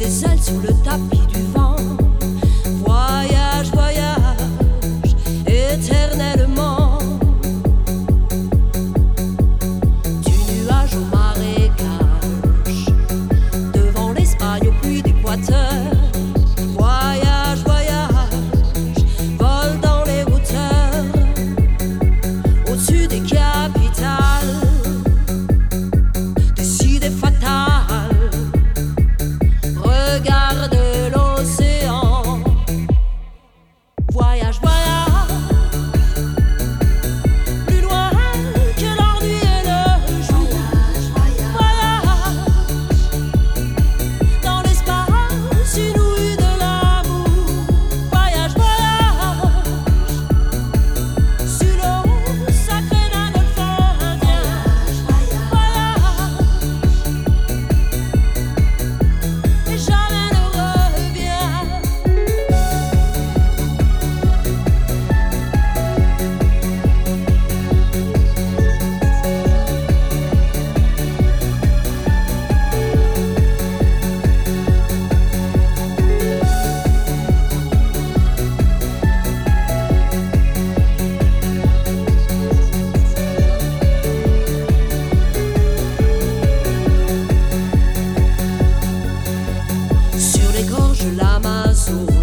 des ailes sur le tapis du vent. Voyage, voyage, éternellement. Du nuage au marécage, devant l'Espagne au puits d'Équateur. Voyage, voyage, vol dans les hauteurs, au-dessus des capitales, décidé fatal. Regarde l'océan. Voyage, voyage, plus loin que l'ennui et le jour. Voyage, dans l'espace inouï de l'amour. Voyage, voyage, sur l'eau sacrée d'un golfe indien. Voyage, et jamais ne revient. Sur les gorges de l'Amazone,